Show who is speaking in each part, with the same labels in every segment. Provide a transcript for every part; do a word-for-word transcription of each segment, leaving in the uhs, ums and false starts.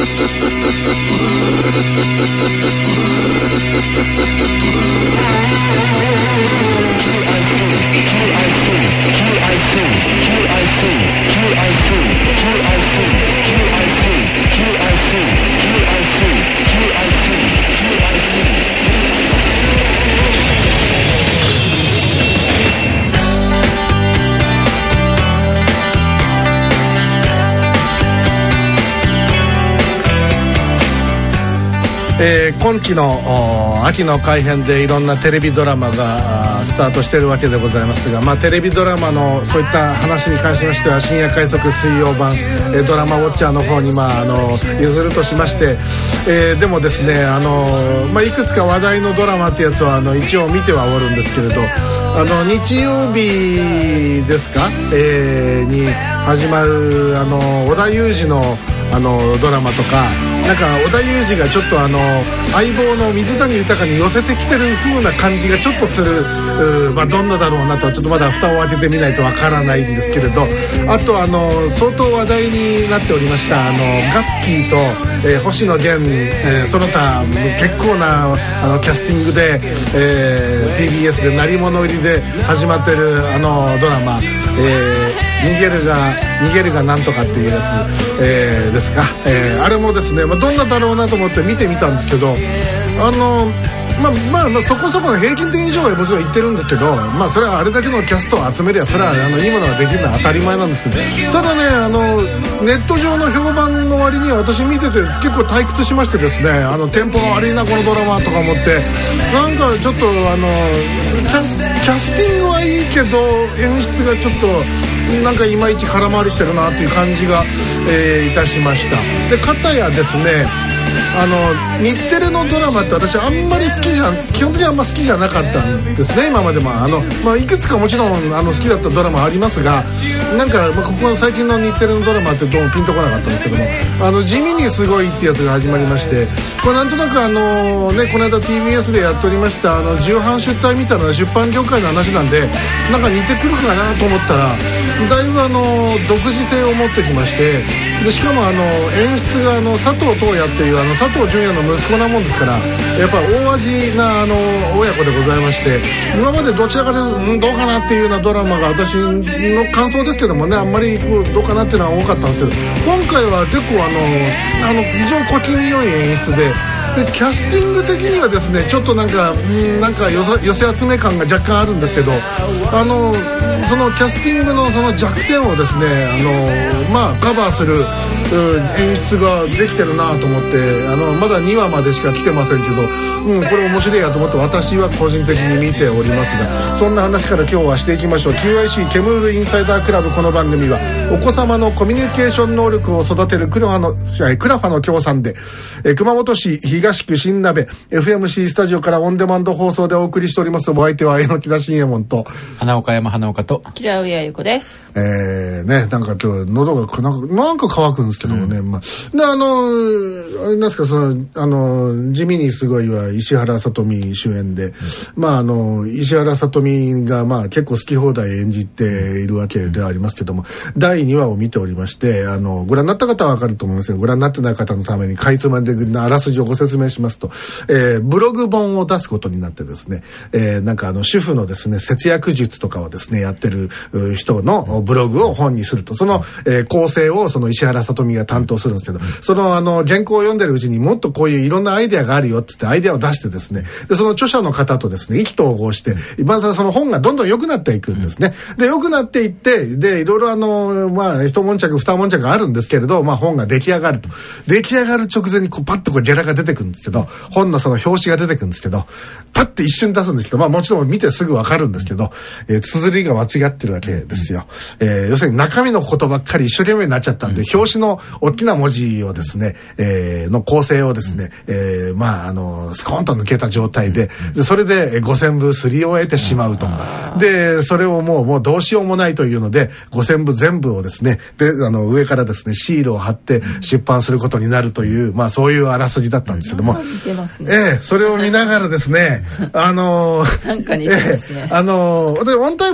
Speaker 1: えー、今期の秋の改編でいろんなテレビドラマがスタートしているわけでございますが、まあ、テレビドラマのそういった話に関しましては深夜快速水曜版、えー、ドラマウォッチャーの方に、まあ、あの譲るとしまして、えー、でもですねあの、まあ、いくつか話題のドラマってやつはあの一応見てはおるんですけれど、あの日曜日ですか、えー、に始まるあの織田裕二のあのドラマとか、なんか織田裕二がちょっとあの相棒の水谷豊に寄せてきてる風な感じがちょっとする、まあ、どんなだろうなとはちょっとまだ蓋を開けてみないとわからないんですけれど、あとあの相当話題になっておりましたあのガッキーと、えー、星野源、えー、その他結構なあのキャスティングで、えー、ティービーエス で鳴り物入りで始まってるあのドラマ、えー逃げるが逃げるがなんとかっていうやつ、えー、ですか、えー、あれもですね、まあ、どんなだろうなと思って見てみたんですけど、あのまあまあ、まあそこそこの平均点以上はもちろん言ってるんですけど、まあそれはあれだけのキャストを集めりゃそれはあのいいものができるのは当たり前なんですけど、ただねあのネット上の評判の割には私見てて結構退屈しましてですね、あのテンポが悪いなこのドラマとか思って、なんかちょっとあのキャス、キャスティングはいいけど演出がちょっとなんかいまいち空回りしてるなっていう感じが、えー、いたしました。で片やですねあの日テレのドラマって私あんまり好きじゃ基本的にあんま好きじゃなかったんですね今までも。あの、まあ、いくつかもちろんあの好きだったドラマありますが、なんか、まあ、ここの最近の日テレのドラマってどうもピンとこなかったんですけども、あの地味にすごいってやつが始まりまして、これなんとなくあの、ね、この間 ティービーエス でやっておりましたあの重版出題みたいな出版業界の話なんでなんか似てくるかなと思ったらだいぶあの独自性を持ってきまして、でしかもあの演出があの佐藤東也っていうあの佐藤純也の息子なもんですから、やっぱ大味なあの親子でございまして、今までどちらかというとどうかなっていうようなドラマが私の感想ですけどもね、あんまりこうどうかなっていうのは多かったんですけど、今回は結構あのあの非常に小気味良い演出で、でキャスティング的にはですねちょっとなんかんなんか寄せ、寄せ集め感が若干あるんですけど、あのそのキャスティングのその弱点をですねあの、まあ、カバーする演出ができてるなと思って、あのまだにわまでしか来てませんけど、うん、これ面白いやと思って私は個人的に見ておりますが、そんな話から今日はしていきましょう。 キューアイシー ケムールインサイダークラブ。この番組はお子様のコミュニケーション能力を育てるクラファのクラファの協賛で、え熊本市東区新鍋 エフエムシー スタジオからオンデマンド放送でお送りしております。お相手は榎木田信右衛門と
Speaker 2: 花岡山花岡と
Speaker 3: 木田上由子です。
Speaker 1: えー、ね、なんか今日喉がなんか、なんか乾くんですけどもね、うん、まあ、であのあれなんですか、そのあの地味にすごいは石原さとみ主演で、うん、まああの石原さとみがまあ結構好き放題演じているわけではありますけども、だいにわを見ておりまして、あのご覧になった方は分かると思いますが、ご覧になってない方のためにかいつまんであらすじをご説明しますと、えー、ブログ本を出すことになってですね、えー、なんかあの主婦のですね節約術とかをですねやってる人のブログを本にすると、その、えー、構成をその石原さとみが担当するんですけど、そのあの原稿を読んでるうちにもっとこういういろんなアイデアがあるよっつってアイデアを出してですね、でその著者の方とですね意気投合して今さその本がどんどん良くなっていくんですね。で良くなっていってでいろいろあのまあ一悶着二悶着あるんですけれど、まあ本が出来上がると出来上がる直前にこうパッとこうゲラが出てくるんですけど、本のその表紙が出てくるんですけど、パッて一瞬出すんですけど、まあもちろん見てすぐわかるんですけど、えー、綴りが間違ってるわけですよ。えー、要するに中身のことばっかり一生懸命になっちゃったんで、表紙の大きな文字をですね、えー、の構成をですね、えー、まああのスコーンと抜けた状態で、でそれでごせんぶ刷り終えてしまうと。でそれをもうもうどうしようもないというのでごせんぶ全部をですねであの上からですねシールを貼って出版することになるという、まあそういうあらすじだったんですけども、ええ、それを見ながらですねあの
Speaker 3: なんか似てますね、
Speaker 1: ええ、あの私オンタイムで見てな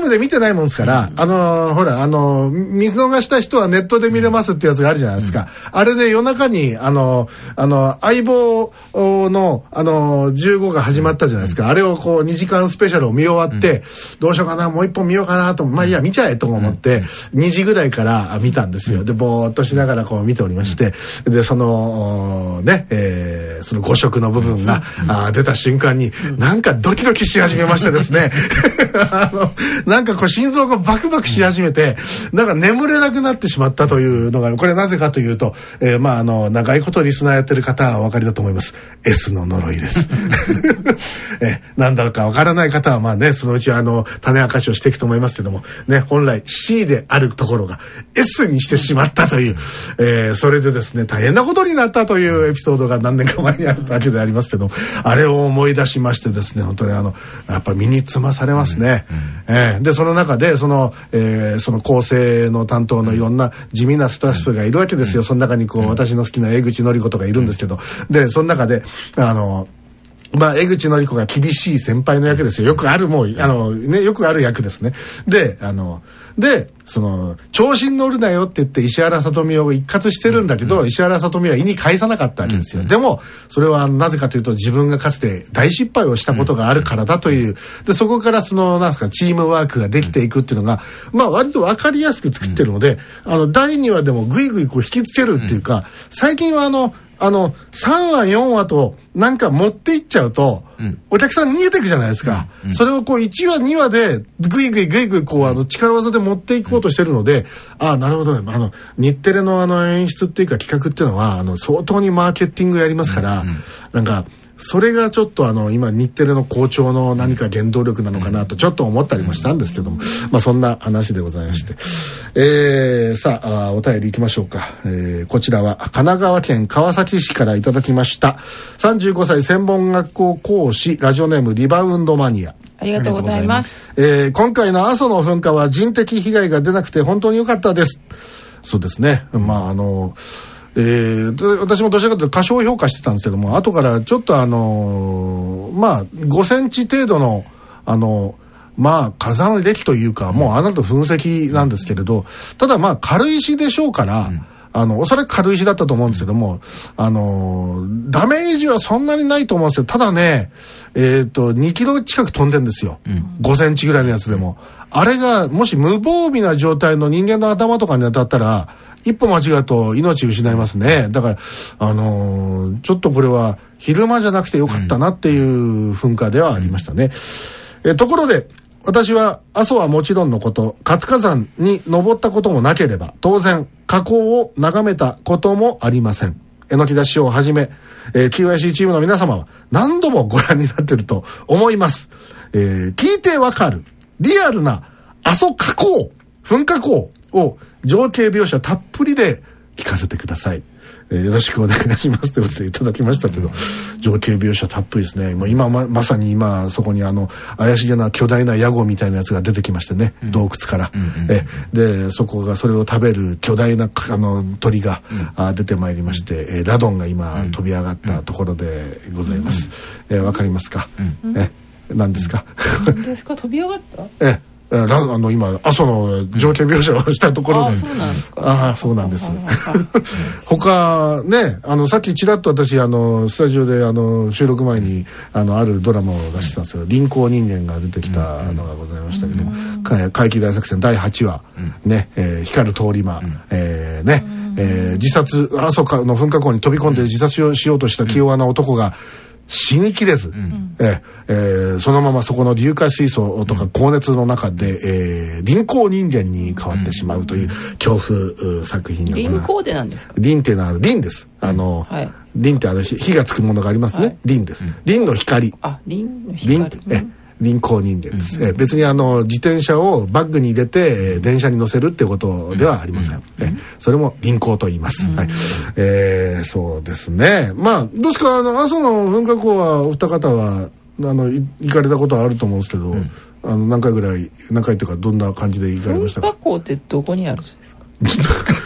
Speaker 1: ないもんですから、うん、あのほらあの見逃した人はネットで見れますってやつがあるじゃないですか、うん、あれで夜中にあのあの相棒のあのじゅうごが始まったじゃないですか、うん、あれをこうにじかんスペシャルを見終わって、うん、どうしようかなもう一本見ようかなとまあいいや見ちゃえと思って、うん、にじぐらいから見たんですよ。でぼーっとしながらこう見ておりまして、うん、でそのね、えー、そのご色の部分が、うん、あ出た瞬間に、うん、なんかドキドキし始めましてですねあのなんかこう心臓がバクバクし始めて、うん、なんか眠れなくなってしまったというのがこれなぜかというと、えー、まああの長いことリスナーやってる方はお分かりだと思います。 S の呪いですえなんだかわからない方はまあねそのうちあの種明かしをしていくと思いますけどもね、本来 C であるところが S にしてしまったという、えー、それでですね大変なことになったというエピソードが何年か前にあるわけでありますけど、あれを思い出しましてですね本当にあのやっぱ身につまされますね、うんうんえー、でその中でその、えー、その構成の担当のいろんな地味なスタッフがいるわけですよ。その中にこう私の好きな江口のり子とかいるんですけど、でその中であのまあ、江口のり子が厳しい先輩の役ですよ。よくあるもうあのねよくある役ですね。であのでその調子に乗るなよって言って石原さとみを一括してるんだけど、うん、石原さとみは意に介さなかったわけですよ、うん、でもそれはなぜかというと自分がかつて大失敗をしたことがあるからだというでそこからそのなんですかチームワークができていくっていうのが、まあ割と分かりやすく作ってるので、うん、あのだいにわでもぐいぐいこう引きつけるっていうか、最近はあのあのさんわよんわとなんか持っていっちゃうと、うん、お客さん逃げていくじゃないですか、うんうん、それをこういちわにわでグイグイグイグイこうあの力技で持っていこうとしてるので、うん、ああなるほどね、あの日テレのあの演出っていうか企画っていうのはあの相当にマーケティングやりますから、うんうん、なんかそれがちょっとあの今日テレの好調の何か原動力なのかなとちょっと思ったりもしたんですけども、まあそんな話でございまして、えー、さあお便りいきましょうか、えー、こちらは神奈川県川崎市からいただきました。さんじゅうごさい専門学校講師ラジオネームリバウンドマニア、
Speaker 2: ありがとうございます。
Speaker 1: えー、今回の阿蘇の噴火は人的被害が出なくて本当に良かったです。そうですね、まああのえー、私もどちらかというと過小評価してたんですけども、後からちょっとあのー、まあごセンチ程度のあのまあ火山礫というかもうあなた噴石なんですけれど、ただまあ軽石でしょうから、うん、あのおそらく軽石だったと思うんですけども、あのー、ダメージはそんなにないと思うんですよ。ただね、えーとにキロ近く飛んでんですよ、うん、ごセンチぐらいのやつでも。あれがもし無防備な状態の人間の頭とかに当たったら一歩間違うと命失いますね。だからあのー、ちょっとこれは昼間じゃなくてよかったなっていう噴火ではありましたね、うん、えところで私は阿蘇はもちろんのこと活火山に登ったこともなければ当然火口を眺めたこともありません。榎木田師匠をはじめ、えー、キューアイシー チームの皆様は何度もご覧になっていると思います、えー、聞いてわかるリアルな阿蘇火口噴火口を情景描写たっぷりで聞かせてください、えー、よろしくお願いしますということでいただきましたけど、情景描写たっぷりですね。もう今 ま, まさに今そこにあの怪しげな巨大なヤゴみたいなやつが出てきましてね、うん、洞窟から、うんうん、えでそこがそれを食べる巨大なあの鳥が、うん、あ出てまいりまして、うん、えラドンが今、うん、飛び上がったところでございます、うんえー、わかりますか、うん、え何ですか、
Speaker 2: うん、何ですか飛び上がった
Speaker 1: えあの今阿蘇の情景描写をしたところで、うん、あ
Speaker 2: そうなんですか。
Speaker 1: ああそうなんです他ねあのさっきちらっと私あのスタジオであの収録前にあのあるドラマを出してたんですけど、臨港人間が出てきたのがございましたけども、うん、怪奇大作戦だいはちわ、うん、ね、えー、光る通り魔、うん、えー、ね、うん、えー、自殺阿蘇の噴火口に飛び込んで自殺をしようとした気弱な男が死にきれず、うんええー、そのままそこの硫化水素とか高熱の中で、うんえー、臨港人間に変わってしまうという恐怖作品が、
Speaker 2: 臨港でなんですか。
Speaker 1: 臨っていうのは臨です。あの、はい、臨ってあの火がつくものがありますね、はい、臨です、うん、臨の光。
Speaker 2: あ臨の光臨え
Speaker 1: 臨港人間です、うん、え別にあの自転車をバッグに入れて、えー、電車に乗せるってことではありません、うん、えそれも臨港と言います、うんはいえー、そうですね。まあどうですかあの阿蘇の噴火口はお二方はあの行かれたことはあると思うんですけど、うん、あの何回ぐらい何回っていうかどんな感じで行かれましたか。
Speaker 2: 噴火口ってどこにあるんですか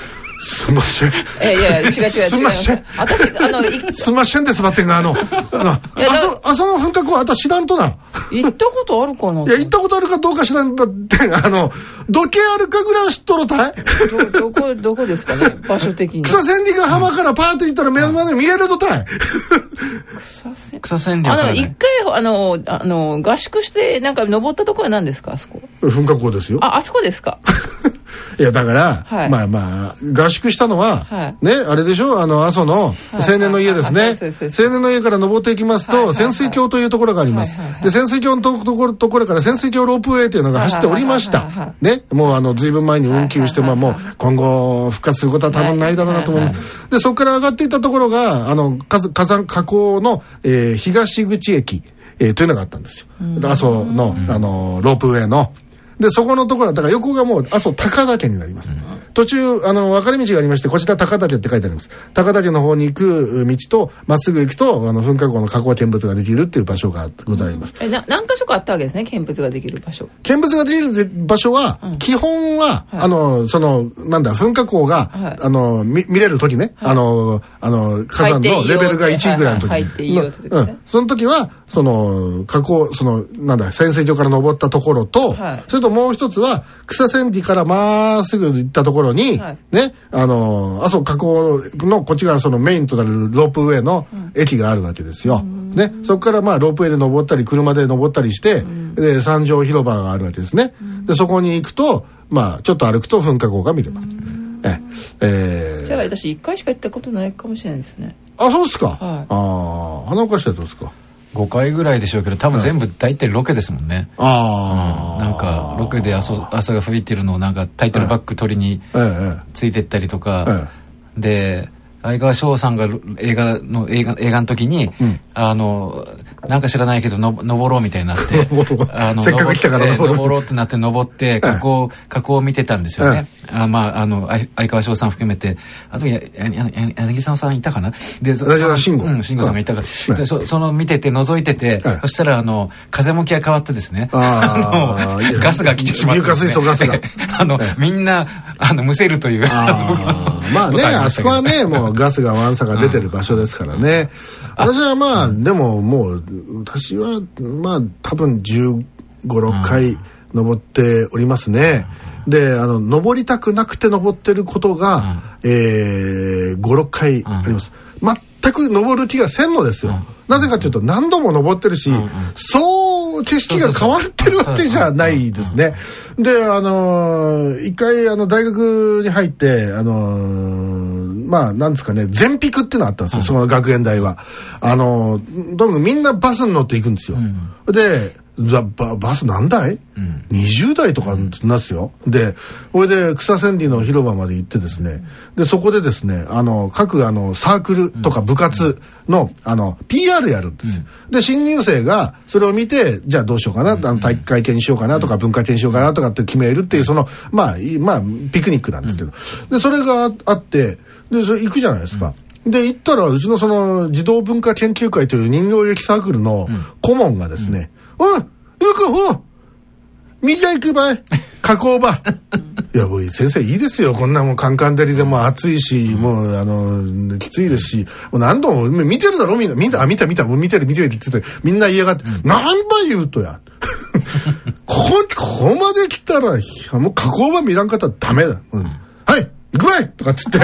Speaker 1: すんません。
Speaker 2: えいやいや違う違う違う。
Speaker 1: すんません。
Speaker 2: 私あの
Speaker 1: すんませんですばってんがあのあのあそあその噴火口は私知らんとな。
Speaker 2: 行ったことあるかな。い
Speaker 1: や行ったことあるかどうか知らんばってあの土手あるかぐらいは知っとるたい。
Speaker 2: どどこどこですかね場所的に。
Speaker 1: 草千里が浜からパーって行ったら目の前で見えるとたい。
Speaker 2: 草千
Speaker 3: 草千里
Speaker 2: あの一回あのあの合宿してなんか登ったところは何ですかあそこ。
Speaker 1: 噴火口ですよ。
Speaker 2: ああそこですか。
Speaker 1: いやだから、
Speaker 2: はい、
Speaker 1: まあまあ合宿したのは、
Speaker 2: はい、
Speaker 1: ねあれでしょあの阿蘇の青年の家ですね。青年の家から登っていきますと、はいはいはい、潜水橋というところがあります。はいはいはい、で潜水橋のところところから潜水橋ロープウェイというのが走っておりました。ねもうあのずいぶん前に運休して、まあもう今後復活することは多分ないだろうなと思う。でそこから上がっていったところがあの火山火口の、えー、東口駅、えー、というのがあったんですよ。阿蘇のあのロープウェイの。でそこのところはだから横がもう阿蘇高岳になります、うん、途中あの分かれ道がありましてこちら高岳って書いてあります。高岳の方に行く道とまっすぐ行くとあの噴火口の火口見物ができるっていう場所がございます、
Speaker 2: うん、えな何か所かあったわけですね見物ができる場所。
Speaker 1: 見物ができる場所は、うん、基本は、はい、あのそのなんだ噴火口が、はい、あの 見, 見れる時ね、はい、あのあの火山のレベルがいちぐらいの時に、はいはいいい時ねうん、その時はその火口そのなんだ潜水場から登ったところと、はい、それともう一つは草千里からまっすぐ行ったところに、はい、ねあの阿蘇火口のこっち側そのメインとなるロープウェイの駅があるわけですよ、うん、ねそこからまあロープウェイで登ったり車で登ったりして、うん、で三条広場があるわけですね、うん、でそこに行くとまあちょっと歩くと噴火口が見れます、うん、ええー、
Speaker 2: じゃあ私いっかいしか行ったことないかもしれないですね。
Speaker 1: あそうですか、はい、ああ花岡市はどうですか。
Speaker 3: ごかいぐらいでしょうけど多分全部大体ロケですもんね、うん、ああ、うん、なんかロケで朝朝が吹いてるのをなんかタイトルバック取りについてったりとか、ええ、で相川翔さんが映画の映画映画の時に、うん、あのなんか知らないけどの登ろうみたいになって
Speaker 1: あのせっかく来たから
Speaker 3: 登ろう、登ろうってなって登って火口火口を見てたんですよね、ええ、あまああの相川翔さん含めてあとや柳沢さんいたかなで
Speaker 1: 慎吾、
Speaker 3: うん、慎吾さんがいたから、うん、そ, その見てて覗いてて、ええ、そしたらあの風向きが変わってですねああガスが来てしまって、ね、
Speaker 1: 硫化水素ガスが
Speaker 3: あの、ええ、みんなあのむせるという
Speaker 1: あまあねあそこはねもうガスがワンサが出てる場所ですからね、うん、私はまあ、うん、でももう私はまあ多分じゅうご、ろっかい登っておりますね、うん、であの登りたくなくて登ってることが、うんえー、ご、ろっかいあります、うん、全く登る気がせんのですよ、うん、なぜかというと何度も登ってるし、うんうん、そう景色が変わってるわけじゃないですね。であのー、一回あの大学に入ってあのー、まあなんですかね全pikっていうのがあったんですよ、うん、その学園大はあのー、どんどんみんなバスに乗っていくんですよ、うん、でバ, バス何台、うん、にじゅうだいとかなんですよ、うん、でそれで草千里の広場まで行ってですねでそこでですねあの各あのサークルとか部活の、うん、あの ピーアール やるんですよ、うん、で新入生がそれを見てじゃあどうしようかな、うん、あの体育会系にしようかなとか文化系にしようかなとかって決めるっていうそのまあまあピクニックなんですけど、うん、でそれがあってでそれ行くじゃないですか、うん、で行ったらうちのその児童文化研究会という人形劇サークルの顧問がですね、うん、おいよくほう右行くばい加工場いやもう先生いいですよこんなもんカンカン照りでも暑いし、うん、もうあのきついですしもう何度も見てるだろみんな見たあ見た見たもう見てる見てるって言ってみんな嫌がって、うん、何倍言うとやここここまで来たらもう加工場見らんかったらダメだ、うん、はい行くばいとかっつって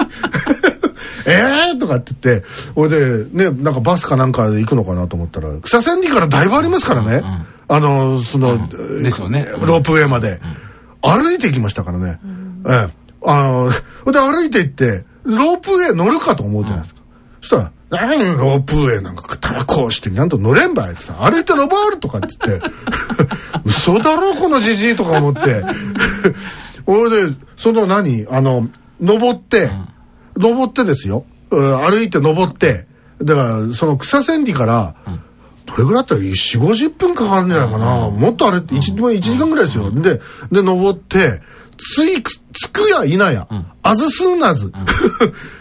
Speaker 1: えーとかって言ってほいでねなんかバスかなんかで行くのかなと思ったら草千里からだいぶありますからね、うんうんあのその、うんですよね、ロープウェイまで、うん、歩いて行きましたからね、うんええ、あので歩いて行ってロープウェイ乗るかと思うじゃないですか、うん、そしたら何ロープウェイなんかたばこをしてなんと乗れんばいってさ歩いて登るとかって言って嘘だろこのじじいとか思って俺でその何あの登って、うん、登ってですよ歩いて登ってだからその草千里から、うんどれぐらいだったらよんじゅうごじゅっぷんかかるんじゃないかな、うん、もっとあれ 1, 1時間ぐらいですよ、うん、でで登ってついつくやいなや、うん、あずすうなず、うん、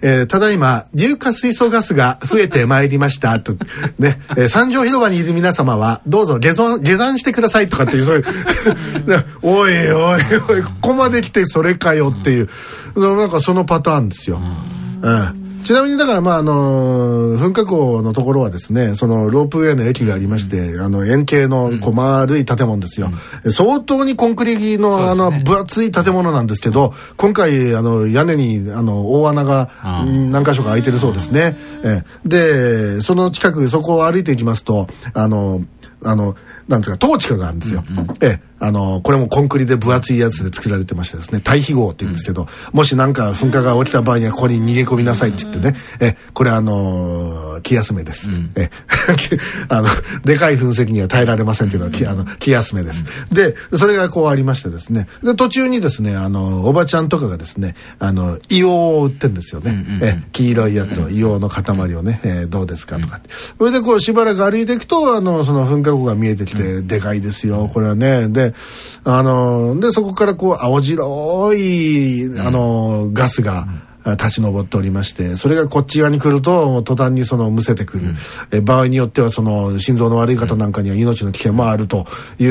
Speaker 1: えー、ただいま硫化水素ガスが増えてまいりましたとね、えー、三条広場にいる皆様はどうぞ下山下山してくださいとかっていうそういうおいおいおいここまで来てそれかよっていう、うん、なんかそのパターンですよ。うん、うんちなみにだからまああの噴火口のところはですね、そのロープウェイの駅がありまして、うん、あの円形のこう丸い建物ですよ、うん、相当にコンクリのあの分厚い建物なんですけど、今回あの屋根にあの大穴が何箇所か開いてるそうですね。えでその近くそこを歩いていきますとあのあのなんですかトーチカがあるんですよ、うんうん、えあのこれもコンクリで分厚いやつで作られてましてですね、対比号って言うんですけど、うん、もしなんか噴火が起きた場合にはここに逃げ込みなさいって言ってね、うん、えこれあの気休めです、うん、えあのでかい噴石には耐えられませんっていうのは、うん、あの気休めです、うん、でそれがこうありましてですね、で途中にですねあのおばちゃんとかがですねあの硫黄を売ってんですよね、うんうん、え黄色いやつを硫黄の塊をね、えー、どうですかとかって、それでこうしばらく歩いていくとあのその噴火口が見えてきて、うん、でかいですよこれはね。であのでそこからこう青白いあのガスが立ち上っておりまして、それがこっち側に来ると途端にそのむせてくる、うん、え場合によってはその心臓の悪い方なんかには命の危険もあるという、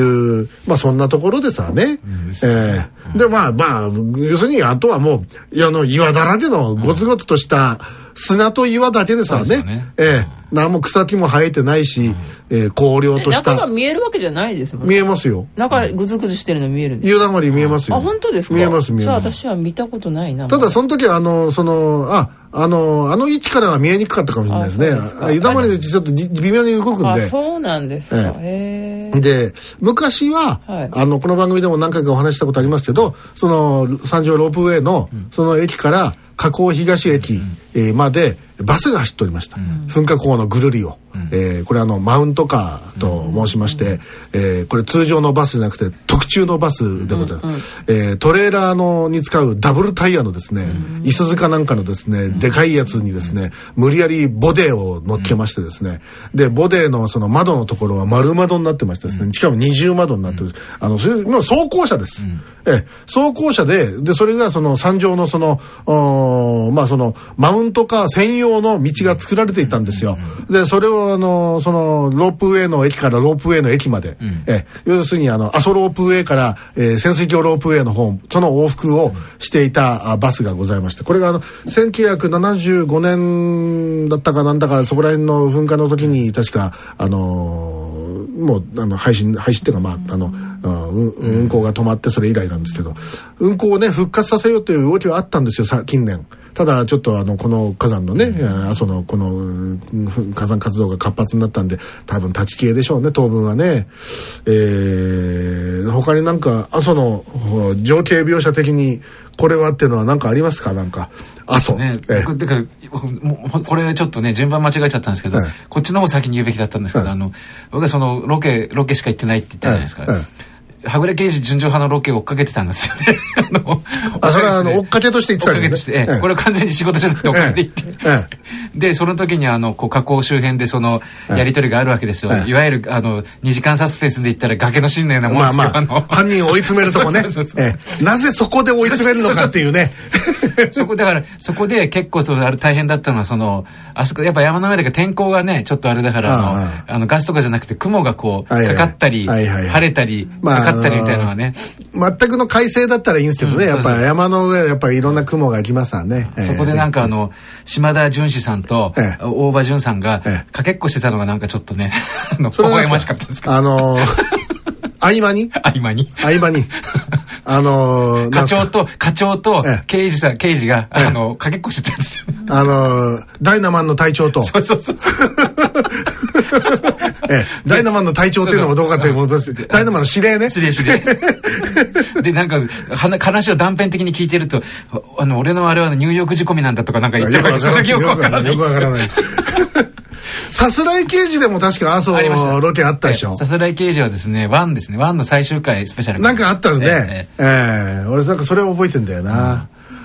Speaker 1: まあそんなところでさね、うん、えー、でまあまあ要するにあとはもうあの岩だらけのゴツゴツとした砂と岩だけでさね、ねえー、何も草木も生えてないし、うんえー、荒涼とした
Speaker 2: 中が見えるわけじゃないですもんね。
Speaker 1: 見えますよ。
Speaker 2: 中グズグズしてるの見えるんです。
Speaker 1: 湯だまり見えますよ。
Speaker 2: あ本当ですか。
Speaker 1: 見えます見えます。
Speaker 2: さあ私は見たことないな。
Speaker 1: ただその時はあのそのああのあの位置からは見えにくかったかもしれないですね。湯だまりでちょっと微妙に動くんで。
Speaker 2: あそうなんですか。
Speaker 1: えー、へで昔は、はい、あのこの番組でも何回かお話したことありますけど、その三条ロープウェイの、うん、その駅から河口東駅、うんえー、までバスが走っておりました、うん、噴火口のぐるりを、うんえー、これあのマウントカーと申しまして、うんえー、これ通常のバスじゃなくて特注のバスでございます、うんうんえー、トレーラーのに使うダブルタイヤのですね、うん、いすゞかなんかのですね、うん、でかいやつにですね無理やりボデーを乗っけましてですね、うん、でボデーのその窓のところは丸窓になってましてですね、うん、しかも二重窓になってる、うん、あのそれもう装甲車です、うんえ装甲車ででそれがその山上のそのまあそのマウントカー専用の道が作られていたんですよ。でそれをあのそのロープウェイの駅からロープウェイの駅まで、うん、え要するにあの阿蘇ロープウェイから、えー、潜水橋ロープウェイの方その往復をしていたバスがございまして、これがあのせんきゅうひゃくななじゅうごねんだったかなんだかそこら辺の噴火の時に確かあのーもうあの廃止廃止っていうかまああの運行が止まってそれ以来なんですけど、運行をね復活させようという動きはあったんですよさ近年。ただちょっとあのこの火山のね、うん、阿蘇のこの火山活動が活発になったんで多分立ち消えでしょうね当分はね。えー、他になんか阿蘇の情景描写的にこれはっていうのは何かありますか。なんか阿蘇、ねえー、
Speaker 3: 僕かもうこれちょっとね順番間違えちゃったんですけど、えー、こっちの方先に言うべきだったんですけど、えー、あの僕はそのロケロケしか行ってないって言ったじゃないですか。えーえーはぐれ刑事純情派のロケを追っかけてたんですよね。あの
Speaker 1: あそれはあの追っかけとして言ってたんですね。
Speaker 3: 追っかけとして、ええ、これは完全に仕事じゃなくて追っかけていって、ええ、でその時にあのこう河口周辺でそのやり取りがあるわけですよ、ええ、いわゆるあのにじかんサスペンスで言ったら崖のシーンのようなもんですよ、まあまあ、
Speaker 1: あの犯人を追い詰めるとこね。そうそうそうそう、ええ、なぜそこで追い詰めるのかっていうね。
Speaker 3: そこだからそこで結構あれ大変だったのはそのあそこやっぱ山の上だから天候がねちょっとあれだからあのああのガスとかじゃなくて雲がこうかかったり、はいはいはい、晴れたり、まあ、かかったりみたいなのがね、
Speaker 1: 全くの快晴だったらいいんですけどね、うん、やっぱ山の上やっぱりいろんな雲が来ますわね、
Speaker 3: うんえー、そこでなんかあの島田純司さんと、えー、大場純さんがかけっこしてたのがなんかちょっとね微笑ましかったですけど、
Speaker 1: あのー、合間に
Speaker 3: 合間に
Speaker 1: 合間にあのー、
Speaker 3: 課長と課長と刑事さん、刑事があのかけっこしてたんですよ。
Speaker 1: あのー、ダイナマンの隊長と
Speaker 3: そうそうそう
Speaker 1: えダイナマンの隊長っていうのもどうかって思います。ダイナマンの指令ね。
Speaker 3: 指令指令。でなんか話を断片的に聞いてると、あの俺のあれはニューヨーク仕込みなんだとかなんか言ってるからそれよくわからない。よくわからない。
Speaker 1: さすらい刑事でも確か阿蘇ロケあったでしょ。
Speaker 3: さすらい刑事はですねワンですねワンの最終回スペシャル
Speaker 1: なんかあったんですね。えー、えー、俺なんかそれを覚えてんだよな。うん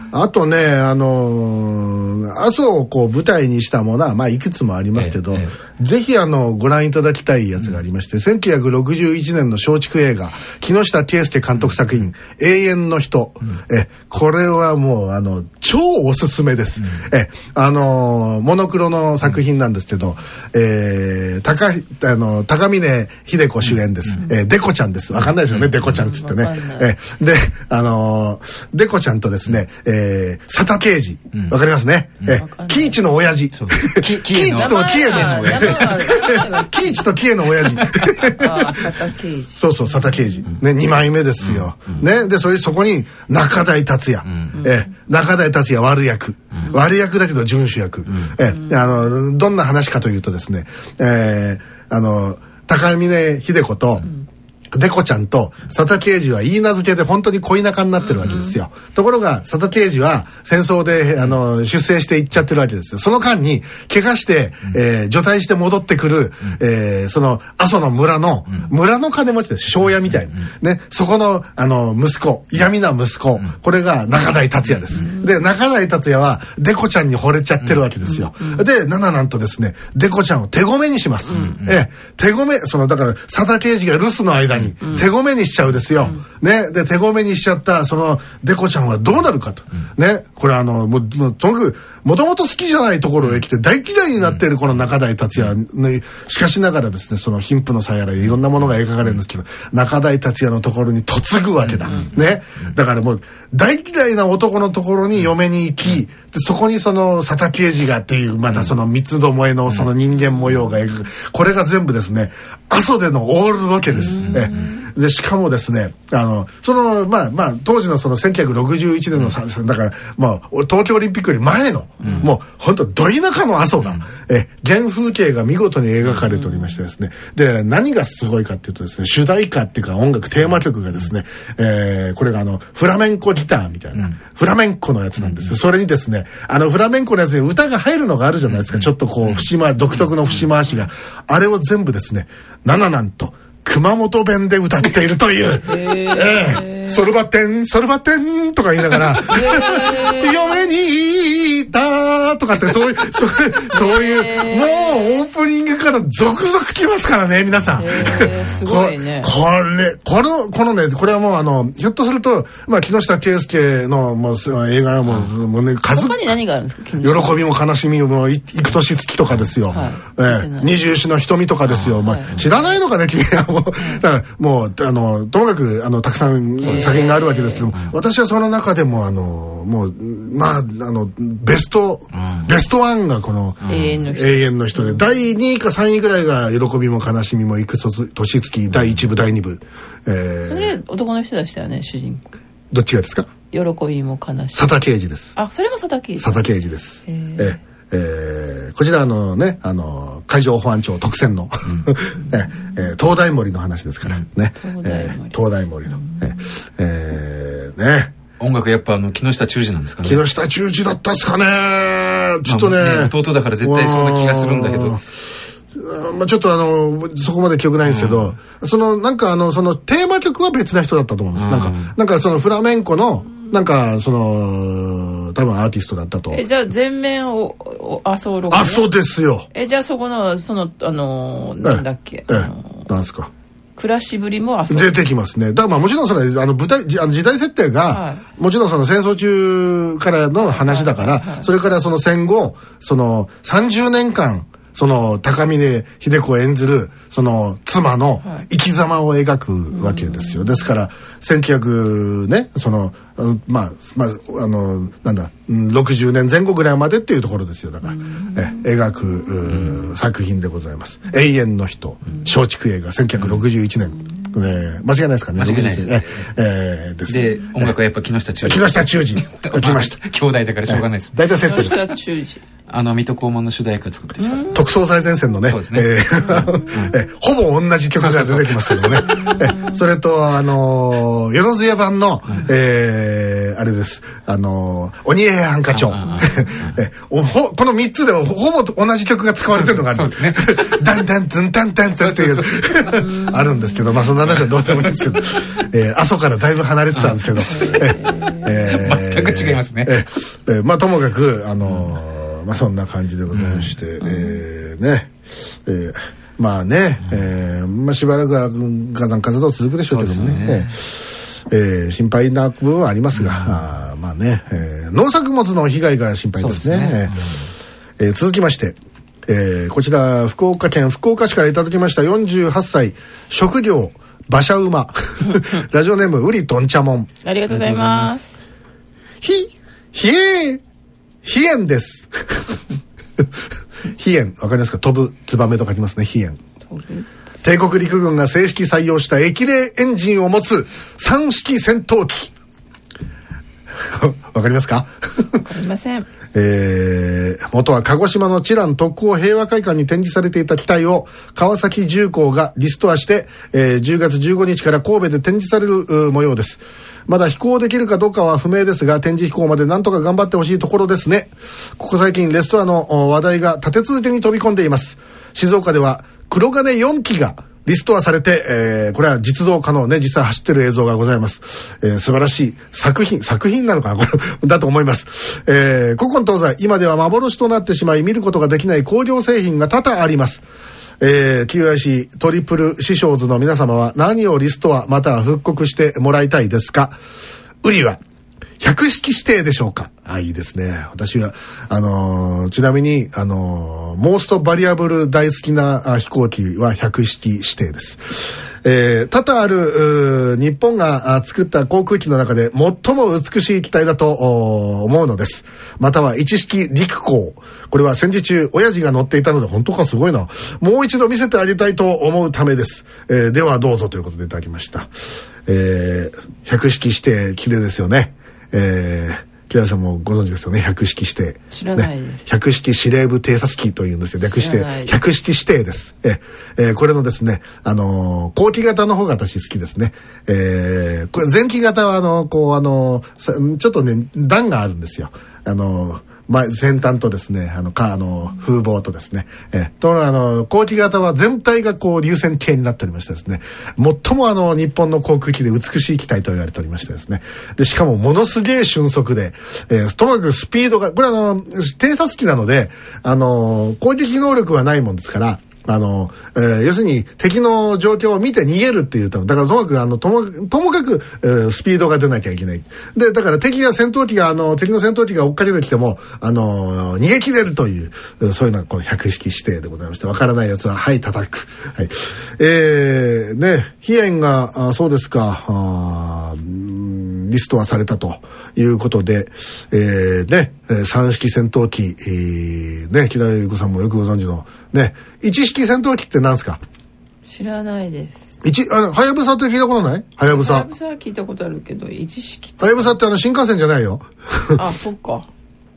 Speaker 1: あとね、あのー、阿蘇をこう舞台にしたものは、まあ、いくつもありますけど、ええ、ぜひあのご覧いただきたいやつがありまして、うん、せんきゅうひゃくろくじゅういちねんの松竹映画、木下圭介監督作品、うん、永遠の人、うん、えこれはもうあの超おすすめです、うん、えあのー、モノクロの作品なんですけど、うん、えー、高あの高峰秀子主演です、うん、えー、デコちゃんです。わかんないですよね、うん、デコちゃんっつってね、えであのー、デコちゃんとですね、えー、佐田啓二、うん、わかりますね、うん、え喜一の親父、喜一と喜江の親父喜一と喜江の親父そうそう、佐田啓二、ね、にまいめですよ、うん、ね、でそれそこに中台達也、うん、え中台達也悪役、うん、悪役だけど準主役、うん、えあのどんな話かというとですね、えー、あの高峰秀子と、うん、デコちゃんと佐田啓二は言い名付けで本当に恋仲になってるわけですよ、うん、ところが佐田啓二は戦争であの出征して行っちゃってるわけですよ。その間に怪我して、うん、えー、除隊して戻ってくる、うん、えー、その阿蘇の村の、うん、村の金持ちです、庄屋みたいな、うん、ね、そこのあの息子、嫌味な息子、うん、これが中台達也です、うん、で中台達也はデコちゃんに惚れちゃってるわけですよ、うん、でナナなんとですねデコちゃんを手ごめにします、うん、え手ごめ、そのだから佐田啓二が留守の間に手ごめにしちゃうですよ、うん、ね、で手ごめにしちゃったそのデコちゃんはどうなるかと、うん、ね、これあのもうもうとにかくもともと好きじゃないところへ来て大嫌いになっているこの中台達也、ね、しかしながらですね、その貧富の差やらいろんなものが描かれるんですけど、中台達也のところに嫁ぐわけだ、うん、ね、だからもう大嫌いな男のところに嫁に行き、でそこにその佐田啓二がっていうまたその三つどもえのその人間模様が描く、これが全部ですね阿蘇でのオールロケです、ね、でしかもですね、あのそのまあまあ当時のそのせんきゅうひゃくろくじゅういちねんの、うん、だからまあ東京オリンピックより前の、うん、もう本当ど田舎の阿蘇が、うん、え原風景が見事に描かれておりましてですね、で何がすごいかっていうとですね、主題歌っていうか音楽テーマ曲がですね、えー、これがあのフラメンコギターみたいな、うん、フラメンコのやつなんですよ、うん、それにですねあのフラメンコのやつに歌が入るのがあるじゃないですか、うん、ちょっとこう節回独特の節回しが、あれを全部ですねナナなんと熊本弁で歌っているという、えー、ソルバテンソルバテンとか言いながら嫁にいたとかってそういうそうそういうもうオープニングから続々来ますからね皆さん、
Speaker 2: すごいね、
Speaker 1: これこのこのねこれはもうあのひょっとするとまあ木下圭介のもう映画はもう、うん、もうね数
Speaker 2: 他に何があるんですか、
Speaker 1: 喜びも悲しみも幾年月とかですよ、はい、えー、二十四の瞳とかですよ、まあ、知らないのかね君はもうだからもうあのともかくあのたくさん作品があるわけですけども、私はその中でもあのもうまああのベスト、うん、ベストワンがこの、うん、永遠の人、永遠の人で、だいにいかさんいぐらいが喜びも悲しみも幾年月だいいち部だいに部、えー、
Speaker 2: それ男の人でしたよね主人公。
Speaker 1: どっちがですか。
Speaker 2: 喜びも悲しみ
Speaker 1: 佐田啓二です。
Speaker 2: あ、それも佐田啓二。
Speaker 1: 佐田啓二です。えーえー、こちらのねあの海上保安庁特選の、うんえー、東大森の話ですからね、うん、東大森、えー、東大森の、うん、えーえー、ね
Speaker 3: 音楽やっぱあの木下忠治なんですかね。
Speaker 1: 木下忠治だったっすかね。ちょっとね、まあ、ね
Speaker 3: 弟だから絶対そんな気がするんだけど、
Speaker 1: まあ、ちょっとあのそこまで記憶ないんですけど、うん、そのなんかあのそのテーマ曲は別な人だったと思うんです、うん、なんかなんかそのフラメンコのなんかその多分アーティストだったと。
Speaker 2: えじゃあ全面を阿蘇ロケ、ね、
Speaker 1: あそうですよ。
Speaker 2: えじゃあそこのそのあのなんだっけ、
Speaker 1: ええ、
Speaker 2: あの
Speaker 1: なんですか
Speaker 2: 暮らしぶりも阿蘇
Speaker 1: 出てきますね。だからまあもちろんそれあの舞台あの時代設定が、はい、もちろんその戦争中からの話だから、はいはいはい、それからその戦後そのさんじゅうねんかんその高峰秀子を演ずるその妻の生き様を描くわけですよ、はい、ですからせんきゅうひゃくねそのまあまああのなんだろくじゅうねんぜん後ぐらいまでっていうところですよ。だからえ描く作品でございます。永遠の人松竹映画せんきゅうひゃくろくじゅういちねん、えー、間違いないですかね。
Speaker 3: 間違いないです、ね
Speaker 1: えー、です
Speaker 3: で音楽はやっぱ木下忠治
Speaker 1: 木下忠治来ました
Speaker 3: 兄弟だからしょうがないです。
Speaker 1: 大体セットです。
Speaker 2: 木下忠治
Speaker 3: あの水戸黄門の主題歌作ってきた
Speaker 1: 特捜最前線のね、
Speaker 3: そうですね、
Speaker 1: えーえほぼ同じ曲が出てきますけどね。えそれとあのー、よろずや版の、うん、えー、あれです、あのー、鬼平犯科帳えおほこのみっつでほぼ同じ曲が使われてるのがあるんです。ダンダンズンタンタンツンっていうあるんですけど、まあそんな話はどうでもいいんですけど、えー、阿蘇からだいぶ離れてたんですけど、
Speaker 3: えー、全く違いますね。
Speaker 1: えーえー、まあともかくあのーまあそんな感じでございまして、うん、えー、ね、えー、まあね、うん、えー、まあしばらくは火山活動続くでしょうけどもね、ねえー、心配な部分はありますが、うん、あまあね、えー、農作物の被害が心配ですね。ですね、えーえー、続きまして、えー、こちら福岡県福岡市からいただきましたよんじゅうはっさい、職業馬車馬ラジオネームうりとんちゃもん、
Speaker 2: ありがとうございます。
Speaker 1: ひひえー飛燕です。飛燕、わかりますか？飛ぶツバメと書きますね。飛燕。帝国陸軍が正式採用した液冷エンジンを持つ三式戦闘機。わかりますか？
Speaker 2: わかりません。
Speaker 1: えー、元は鹿児島の知覧特攻平和会館に展示されていた機体を川崎重工がリストアして、えー、じゅうがつじゅうごにちから神戸で展示される模様です。まだ飛行できるかどうかは不明ですが、展示飛行までなんとか頑張ってほしいところですね。ここ最近レストアの話題が立て続けに飛び込んでいます。静岡では黒金よんきがリストアされて、えー、これは実動可能ね、実際走ってる映像がございます。えー、素晴らしい作品、作品なのかなこれだと思います。えー、古今東西、今では幻となってしまい見ることができない工業製品が多々あります。えー、キューアイシー トリプルシショーズの皆様は何をリストアまたは復刻してもらいたいですか？売りはひゃく式指定でしょうか？あ、いいですね。私はあのー、ちなみにあのー、モーストバリアブル大好きな飛行機はひゃく式指定です。えー、多々ある日本が作った航空機の中で最も美しい機体だと思うのです。または一式陸行、これは戦時中親父が乗っていたので、本当かすごいな、もう一度見せてあげたいと思うためです。えー、ではどうぞということでいただきました。えー、ひゃく式指定綺麗ですよね。えー木田さんもご存知ですよね。百式指定。
Speaker 2: 知らないです。
Speaker 1: ね、百式司令部偵察機というんですよ。略して百式指定です。え、えー、これのですね、あのー、後期型の方が私好きですね。えー、これ前期型はあのこうあのちょっとね段があるんですよ。あの前先端とですね、あのかあの風防とですね、えとあの後期型は全体がこう流線形になっておりましてですね、最もあの日本の航空機で美しい機体と言われておりましてですね、でしかもものすげえ俊足で、えー、とにかくスピードがこれあの偵察機なのであの攻撃能力はないもんですから。あの、えー、要するに敵の状況を見て逃げるっていうためだからともかくあのともともかく、えー、スピードが出なきゃいけないでだから敵が戦闘機があの敵の戦闘機が追っかけてきてもあの逃げ切れるというそういうのがこの百式指定でございまして、わからないやつははい叩く、はい、えー、ね飛燕があそうですかあリストはされたということで、えー、ね三式戦闘機、えー、ね木田優子さんもよくご存知のね一式戦闘機って何ですか？
Speaker 2: 知らないです。
Speaker 1: 一あのはやぶさって聞いたことない？はやぶさ。はや
Speaker 2: ぶさは聞いたことあるけど一式
Speaker 1: はやぶさってあの新幹線じゃないよ。
Speaker 2: あ、そっか。はい。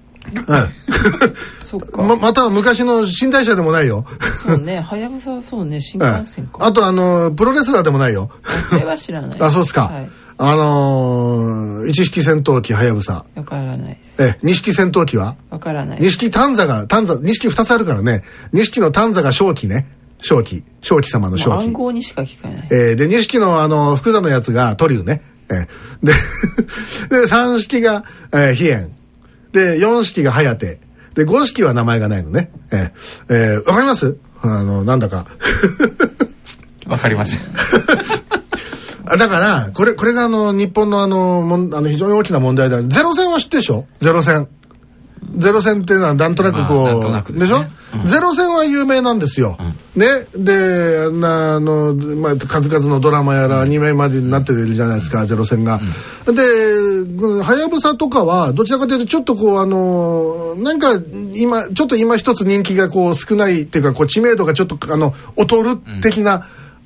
Speaker 2: そっか。
Speaker 1: ままたは昔の寝台車でもないよ。
Speaker 2: そうね、はやぶさはそうね、新幹線か。
Speaker 1: はい、あとあのプロレスラーでもないよ。
Speaker 2: それは知らない。
Speaker 1: あ、そうですか。はい、あのー、一式戦闘機はやぶさ。
Speaker 2: わからないです。
Speaker 1: え、二式戦闘機は？わ
Speaker 2: からない。
Speaker 1: 二式短座が、短座、二式二つあるからね。二式の短座が正気ね。正気。正気様の正気。
Speaker 2: 暗号にしか聞かない。
Speaker 1: えー、で、二式のあの、福座のやつがトリューね。えー、で、で、三式が、えー、飛燕。で、四式が颯。で、五式は名前がないのね。えー、えー、わかります？あの、なんだか。
Speaker 3: わかりません。
Speaker 1: だからこれこれがあの日本のあのもんあの非常に大きな問題だ。ゼロ戦は知ってるでしょ？ゼロ戦。ゼロ戦っていうのはなんとなくこう、まあ、で, ね、でしょ、うん、ゼロ戦は有名なんですよ。うん、ねでなあの、まあ、数々のドラマやらアニメまでになってるじゃないですか、うん、ゼロ戦が。うん、ではやぶさとかはどちらかというとちょっとこうあのなんか今ちょっと今一つ人気がこう少ないっていうかこう知名度がちょっとあの劣る的な。うん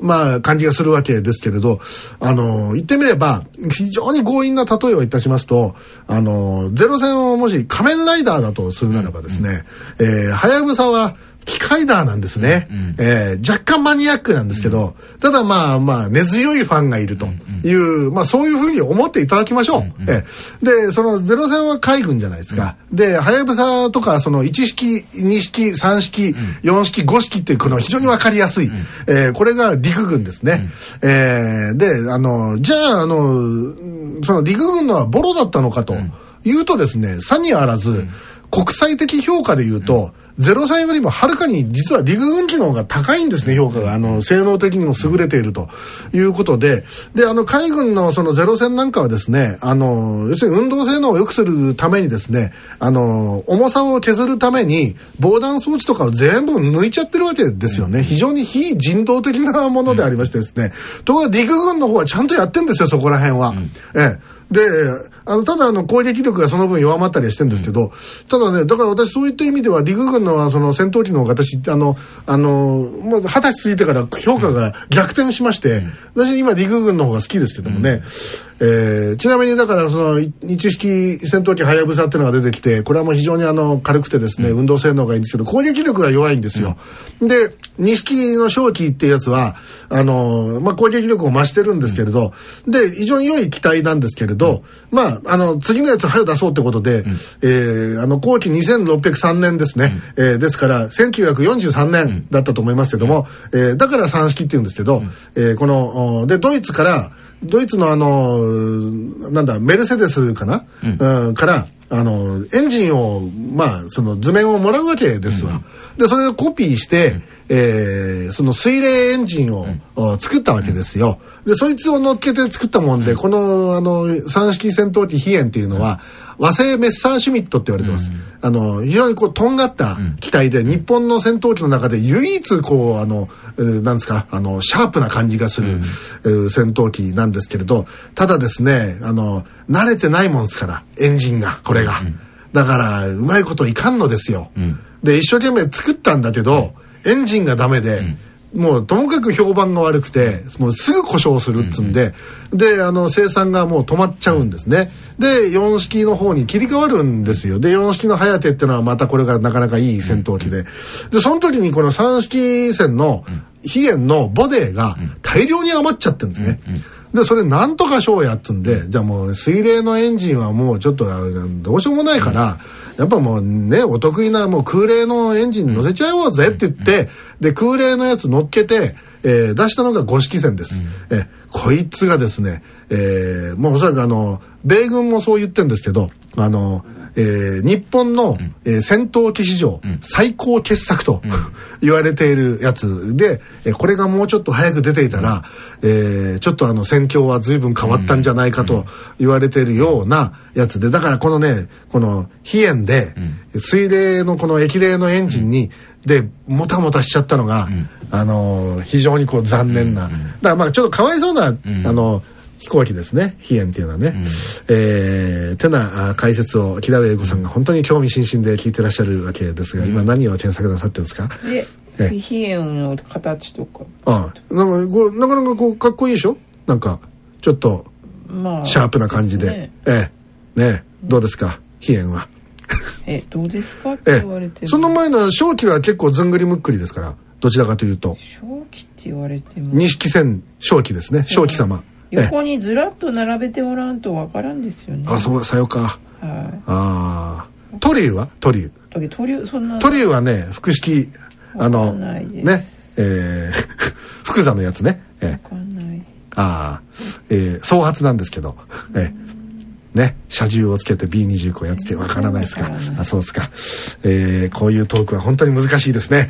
Speaker 1: まあ感じがするわけですけれど、あの言ってみれば非常に強引な例えをいたしますと、あのゼロ戦をもし仮面ライダーだとするならばですね、はやぶさは機械ダーなんですね、うんうん、えー、若干マニアックなんですけど、うん、ただまあまあ根強いファンがいるという、うんうん、まあそういうふうに思っていただきましょう、うんうん、えー、でそのゼロ戦は海軍じゃないですか、うん、ではやぶさとかそのいち式に式さん式、うん、よん式ご式っていうこの非常に分かりやすい、うん、えー、これが陸軍ですね、うん、えー、であのじゃああのその陸軍のはボロだったのかというとですね、さにあらず、うん、国際的評価でいうと、うん、ゼロ戦よりもはるかに実は陸軍機の方が高いんですね、評価が。あの、性能的にも優れているということで、で、あの、海軍のそのゼロ戦なんかはですね、あの、要するに運動性能を良くするためにですね、あの、重さを削るために、防弾装置とかを全部抜いちゃってるわけですよね。非常に非人道的なものでありましてですね、ところが陸軍の方はちゃんとやってんですよ、そこら辺は。ええ。で、あの、ただあの、攻撃力がその分弱まったりはしてるんですけど、うん、ただね、だから私そういった意味では、陸軍のその戦闘機の私、あの、あの、もう二十歳過ぎてから評価が逆転しまして、うん、私今陸軍の方が好きですけどもね、うん、えー、ちなみにだからその、一式戦闘機はやぶさっていうのが出てきて、これはもう非常にあの、軽くてですね、うん、運動性能がいいんですけど、攻撃力が弱いんですよ。うん、で、二式の小機っていうやつは、あの、まあ、攻撃力を増してるんですけれど、うん、で、非常に良い機体なんですけれど、うん、まあ、あの、次のやつ早く出そうってことで、うん、えー、あの、後期にせんろっぴゃくさんねんですね、うん、えー、ですから、せんきゅうひゃくよんじゅうさんねんだったと思いますけども、うん、えー、だからさん式って言うんですけど、うん、えー、この、で、ドイツから、ドイツのあの、なんだ、メルセデスかな、うんうん、から、あの、エンジンを、まあ、その図面をもらうわけですわ。うん、で、それをコピーして、うん、えー、その水冷エンジンを、うん、作ったわけですよ。で、そいつを乗っけて作ったもんで、うん、この、あの、三式戦闘機ヒエンっていうのは、うん、和製メッサーシュミットって言われてます。うん、あの、非常にこう、とんがった機体で、うん、日本の戦闘機の中で唯一、こう、あの、えー、なんですか、あの、シャープな感じがする、うん、えー、戦闘機なんですけれど、ただですね、あの、慣れてないもんですから、エンジンが、これが。うん、だから、うまいこといかんのですよ。うん、で、一生懸命作ったんだけど、エンジンがダメで、うん、もうともかく評判が悪くて、もうすぐ故障するっつんで、うん、で、あの、生産がもう止まっちゃうんですね。で、よん式の方に切り替わるんですよ。で、よん式のハヤテっていうのはまたこれがなかなかいい戦闘機で。で、その時にこのさん式戦の、ヒエンのボデーが大量に余っちゃってるんですね。うんうん、で、それなんとかしようやっつんで、じゃあもう水冷のエンジンはもうちょっとどうしようもないから、やっぱもうね、お得意なもう空冷のエンジン乗せちゃおうぜって言って、で、空冷のやつ乗っけて、えー、出したのがご式戦です。うん、え、こいつがですね、えー、もうおそらくあの、米軍もそう言ってるんですけど、あの、えー、日本の、うんえー、戦闘機史上、うん、最高傑作と、うん、言われているやつで、えー、これがもうちょっと早く出ていたら、うんえー、ちょっとあの戦況は随分変わったんじゃないかと言われているようなやつで、だからこのね、このヒエンで、うん、水冷のこの液冷のエンジンに、うんでもたもたしちゃったのが、うん、あのー、非常にこう残念な、うんうん、だからまあちょっとかわいそうな、うん、あの飛行機ですね、ヒエンっていうのはね、うん、えー、てな解説を木田上英子さんが本当に興味津々で聞いてらっしゃるわけですが、うん、今何を添削なさってるんですか？
Speaker 2: ええヒエンの形とか
Speaker 1: ああなんかこうなかなかこうかっこいいでしょ、なんかちょっとシャープな感じで、まあ、ねええねえどうですかヒエンは？
Speaker 2: えどうですかって言われても、
Speaker 1: その前の正気は結構ずんぐりむっくりですから、どちらかというと
Speaker 2: 正気って言われても
Speaker 1: 錦戦正気ですね、正気様
Speaker 2: 横にずらっと並べてもらうとわからんですよね。
Speaker 1: あ、そうさよか、はい、ああトリューはトリュー
Speaker 2: トリューそんな
Speaker 1: トリューはね複式あのねえー、福座のやつね、えー、わかんないああ、えー、総発なんですけど、えーね、車重をつけて ビーにじゅう 個やってわからないですか？あ、そうですか。えー、こういうトークは本当に難しいですね。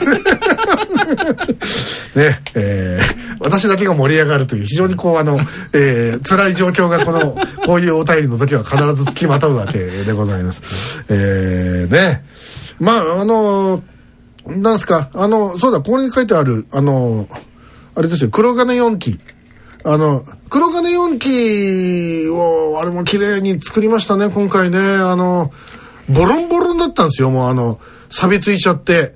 Speaker 1: ね、えー、私だけが盛り上がるという非常にこうあの、えー、辛い状況がこのこういうお便りの時は必ずつきまとうわけでございます。えー、ね、まああのなんですか、あのそうだ、ここに書いてあるあのあれですよ、黒金よんき。あの黒金よんきをあれも綺麗に作りましたね今回ね。あのボロンボロンだったんですよ、もうあの錆びついちゃって、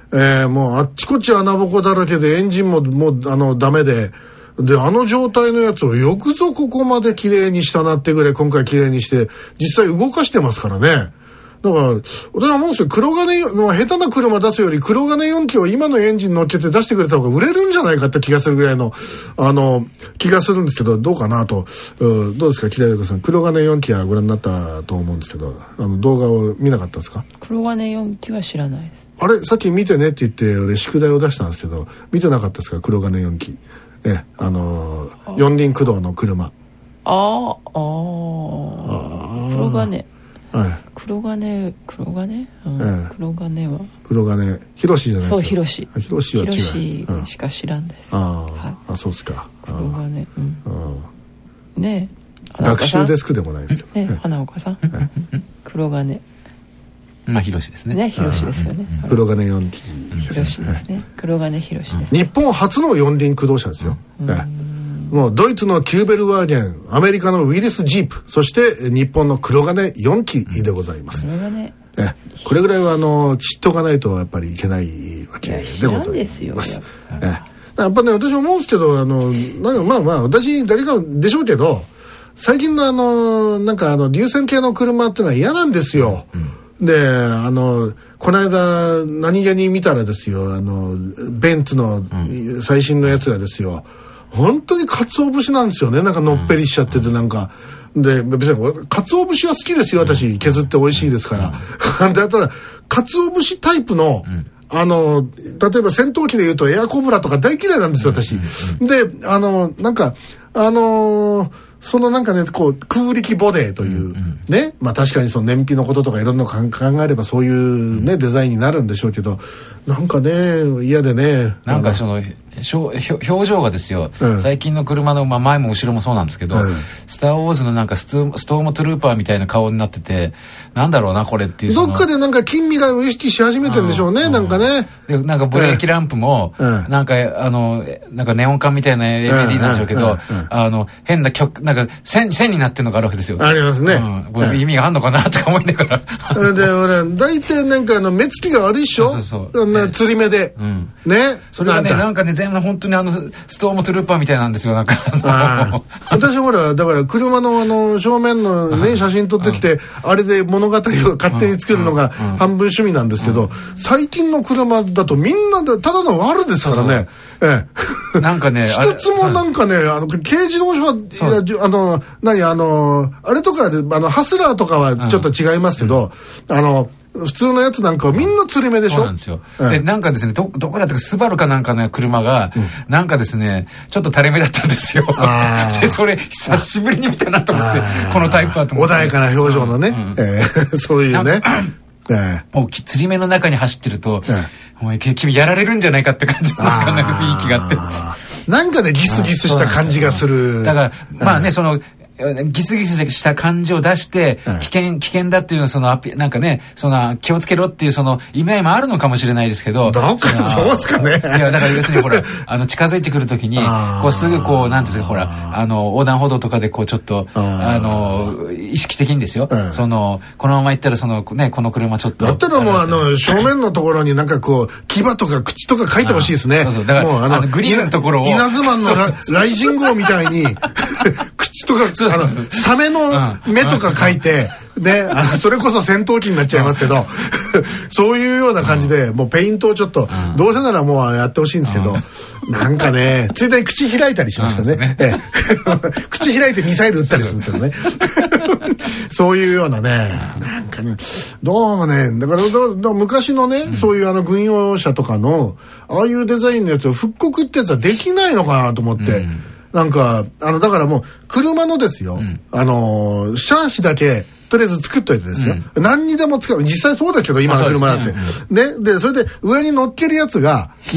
Speaker 1: えー、もうあっちこっち穴ぼこだらけでエンジンももうあのダメで、であの状態のやつをよくぞここまで綺麗にしたなってぐらい今回綺麗にして実際動かしてますからね。だから私は思うんですよ、黒金の下手な車出すより黒金よんきを今のエンジン乗っけて出してくれた方が売れるんじゃないかって気がするぐらいのあの気がするんですけど、どうかなと。うどうですか木田裕子さん、黒金よんきはご覧になったと思うんですけど、あの動画を見なかったですか？
Speaker 2: 黒金よんきは知らないです。
Speaker 1: あれさっき見てねって言って俺宿題を出したんですけど見てなかったですか？黒金よんき、えあのー、四輪駆動の車。あ
Speaker 2: ああ黒金、はい、黒金黒金、うんええ、黒金は
Speaker 1: 黒金広しじゃないですか。
Speaker 2: そう広し
Speaker 1: 広しは違う。
Speaker 2: 広ししか知らんです。
Speaker 1: あ、
Speaker 2: はい、
Speaker 1: あそうですか。
Speaker 2: 黒金、うんうん、ね
Speaker 1: え学習デスクでもないですよ
Speaker 2: ねえ花岡さん黒金
Speaker 3: まあ広しですね。
Speaker 2: ね広しですよね。
Speaker 1: 黒金よんき
Speaker 2: 広しですね。黒金広しです。
Speaker 1: 日本初の四輪駆動車ですよ。ええもうドイツのキューベルワーゲン、アメリカのウィリスジープ、そして日本の黒金よんきでございます。
Speaker 2: 黒金
Speaker 1: えこれぐらいはあの知っておかないとやっぱりいけないわけでございます。えやっぱね私思うんですけど、あのなんかまあまあ私誰かでしょうけど最近のあのなんかあの流線形の車っていうのは嫌なんですよ。うん、であのこの間何気に見たらですよ、あのベンツの最新のやつがですよ。本当に鰹節なんですよね。なんかのっぺりしちゃっててなんか、で別に鰹節は好きですよ私、削って美味しいですからでただ鰹節タイプの、うん、あの例えば戦闘機でいうとエアコブラとか大嫌いなんですよ私、うんうんうん、であのなんかあのーそのなんかねこう空力ボデーという、うんうん、ねまあ確かにその燃費のこととかいろんなの考えればそういうね、うん、デザインになるんでしょうけど、なんかね嫌でね
Speaker 3: なんかその表情がですよ、うん、最近の車の、まあ、前も後ろもそうなんですけど、うん、スター・ウォーズのなんかストストームトゥルーパーみたいな顔になってて、なんだろうなこれっていう、
Speaker 1: どっかでなんか近未来を意識し始めてるんでしょうね、うん、なんかね。
Speaker 3: でなんかブレーキランプも、うん、なんかあのなんかネオン管みたいな エルイーディー なんでしょうけど、うんうんうんうん、あの変な曲なんか線線になってるのがあるわけですよ。
Speaker 1: ありますね。
Speaker 3: うん、これ意味があるのかなとか思いながら
Speaker 1: で俺大体なんかあの目つきが悪いっしょ。そうそうそう、ね、釣り目で、うん、ね
Speaker 3: それがねなんかね全部本当にあのストームトゥルーパーみたいなんですよなんか
Speaker 1: あ私ほらだから車のあの正面のね写真撮ってきて、うん、あれで物語を勝手に作るのが半分趣味なんですけど、うんうん、最近の車だとみんなでただの悪ですからね。ええ、なんかね一つもなんかねあの軽自動車はあの何あのあれとかであのハスラーとかはちょっと違いますけど、うん、あの普通のやつなんかはみんな釣り目でしょ。
Speaker 3: そうなんですよ。ええ、でなんかですね ど, どこだったかスバルかなんかの車が、うん、なんかですねちょっと垂れ目だったんですよ。でそれ久しぶりに見たなと思ってこのタイプはと思って、
Speaker 1: 穏やかな表情のね、うんうんえー、そういうね
Speaker 3: ええ、もう釣り目の中に走ってると、ええ、もう君やられるんじゃないかって感じのなんかなんか雰囲気があって
Speaker 1: なんかねギスギスした感じがする。
Speaker 3: だからまあね、ええ、そのギスギスした感じを出して危険危険だっていうのそのアピなんかねその気をつけろっていうその意味合いもあるのかもしれないですけど、
Speaker 1: どうかそうですかね。
Speaker 3: いやだから要するにほらあの近づいてくるときにこうすぐこうなんていうんですかほらあの横断歩道とかでこうちょっとあの意識的にですよ、うん、そのこのまま行ったらそのねこの車ちょっと
Speaker 1: だったらもうあの正面のところになんかこう牙とか口とか書いてほしいですね。
Speaker 3: そうそうだからもうあのグリーンのところを
Speaker 1: 稲妻のライジン号みたいに口とかあのサメの目とか描いて、ね、あのそれこそ戦闘機になっちゃいますけどそういうような感じでもうペイントをちょっとどうせならもうやってほしいんですけど、なんかねついでに口開いたりしましたね。ええ、口開いてミサイル撃ったりするんですけどねそういうようなねなんかねどうもねだから昔のね、うん、そういうあの軍用車とかのああいうデザインのやつを復刻ってやつはできないのかなと思って、うんなんかあのだからもう車のですよ、うん、あのシャーシだけとりあえず作っといてですよ、うん、何にでも使う実際そうですけど今の車だって、ねうん、ででそれで上に乗っけるやつがね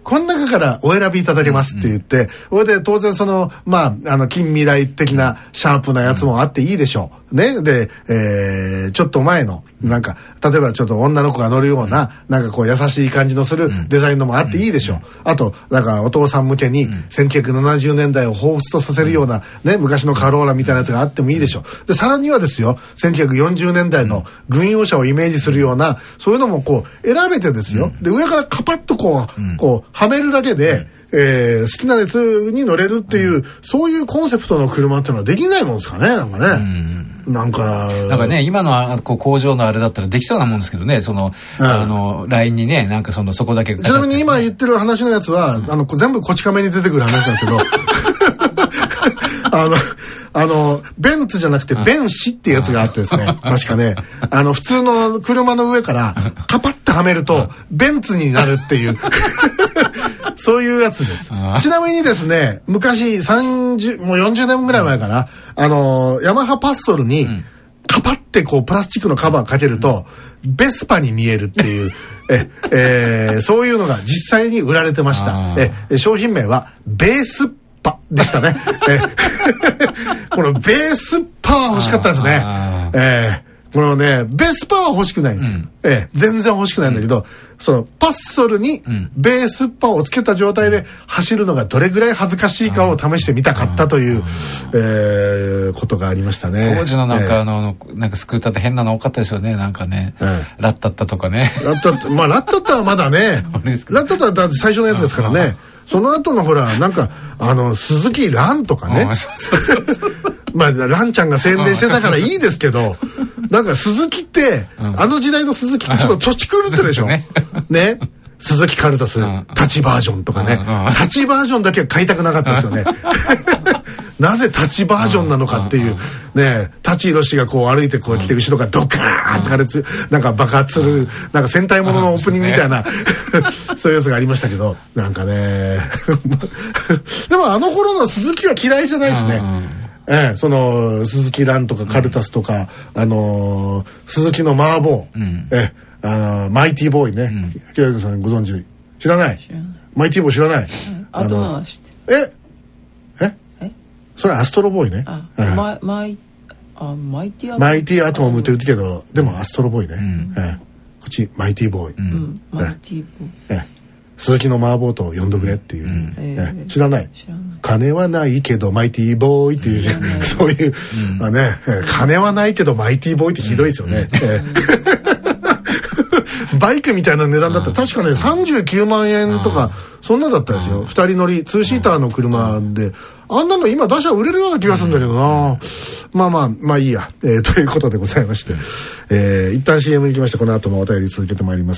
Speaker 1: この中からお選びいただけますって言って、それで当然その、まあ、あの、近未来的なシャープなやつもあっていいでしょう。ね。で、えー、ちょっと前の、なんか、例えばちょっと女の子が乗るような、なんかこう優しい感じのするデザインのもあっていいでしょう。あと、なんかお父さん向けにせんきゅうひゃくななじゅうねんだいを彷彿とさせるような、ね、昔のカローラみたいなやつがあってもいいでしょう。で、さらにはですよ、せんきゅうひゃくよんじゅうねんだいの軍用車をイメージするような、そういうのもこう、選べてですよ。で、上からカパッとこう、こう、はめるだけで、えー、好きなやつに乗れるっていう、うん、そういうコンセプトの車っていうのはできないもんですかね、なんかね。うん、なんか。
Speaker 3: なんかね、今のこう工場のあれだったらできそうなもんですけどね、その、うん、あの、ラインにね、なんかその、そこだけ。
Speaker 1: ちなみに今言ってる話のやつは、うん、あの、全部こち亀に出てくる話なんですけど、あの、あの、ベンツじゃなくて、ベンシっていうやつがあってですね、確かね、あの、普通の車の上から、カパッとはめると、ベンツになるっていう、そういうやつです。ちなみにですね、昔、さんじゅう、もうよんじゅうねんぐらい前かな、あの、ヤマハパッソルに、カパってこう、プラスチックのカバーかけると、ベスパに見えるっていう、え、えー、そういうのが実際に売られてました。え、商品名は、ベースパでしたね。えこのベースパは欲しかったですね。えー、このね、ベースパは欲しくないんですよ。うん、えー、全然欲しくないんだけど、うん、そのパッソルにベースパをつけた状態で走るのがどれぐらい恥ずかしいかを試してみたかったという、えー、ことがありましたね。
Speaker 3: 当時のなんか、えー、あの、なんかスクーターって変なの多かったですよね、なんかね。えー、ラッタッタとかね。
Speaker 1: ラッタッタ、まあラッタッタはまだね、ラッタッタはだって最初のやつですからね。その後のほら、なんか、あの、鈴木蘭とかね。そうそうそう。まあ、蘭ちゃんが宣伝してたからいいですけど、なんか鈴木って、あの時代の鈴木ってちょっと土地狂ってるでしょ。ね。鈴木カルタス、立ちバージョンとかね。立ちバージョンだけは買いたくなかったですよね。なぜ立ちバージョンなのかっていう、ね、舘ひろしがこう歩いてこう来て、後ろがドカーンって破裂、なんか爆発する、なんか戦隊もののオープニングみたいな、そういうやつがありましたけど、なんかね。でもあの頃の鈴木は嫌いじゃないですね。ええ、その、鈴木蘭とかカルタスとか、あの、鈴木の麻婆、ええ、あの、マイティボーイね。キラキラさんご存知知らないマイティボーイ知らない
Speaker 2: あとは知って
Speaker 1: えそれアストロボーイね。
Speaker 2: あ、うん、マイ、マイ、あ、マイティアトム。
Speaker 1: マイティアトムって言うけど、でもアストロボーイね。うんええ、こっち、マイティボーイ。うん、
Speaker 2: マイティボーイ。
Speaker 1: ええ、鈴木の麻婆と呼んどくれっていう。うんええ、知らない
Speaker 2: 知らない
Speaker 1: 金はないけどマイティボーイっていう、そういう、うん、あね、ええ、金はないけどマイティボーイってひどいですよね。うんええ、バイクみたいな値段だったら確かね、さんじゅうきゅうまんえんとか、そんなだったですよ。ふたり乗り、ツーシーターの車で。あんなの今出しゃ売れるような気がするんだけどな、うん、まあまあまあいいや、えー、ということでございまして、えー、一旦 シーエム に行きまして、この後もお便り続けてまいります。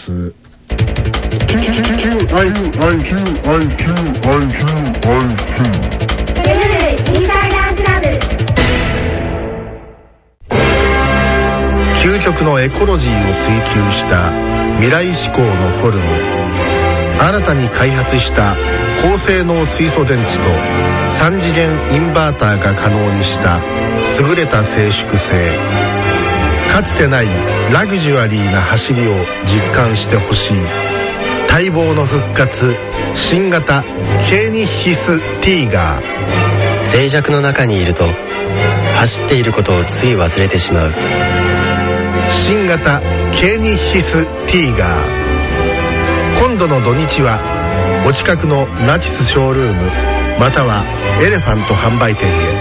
Speaker 1: 究極のエコロジーを追求した未来志向のフォルム、新たに開発した高性能水素電池とさん次元インバーターが可能にした優れた静粛性、かつてないラグジュアリーな走りを実感してほしい。待望の復活、新型ケーニッヒスティーガー。
Speaker 4: 静寂の中にいると走っていることをつい忘れてしまう。
Speaker 1: 新型ケーニッヒスティーガー。今度の土日はお近くのナチスショールームまたはエレファント販売店へ。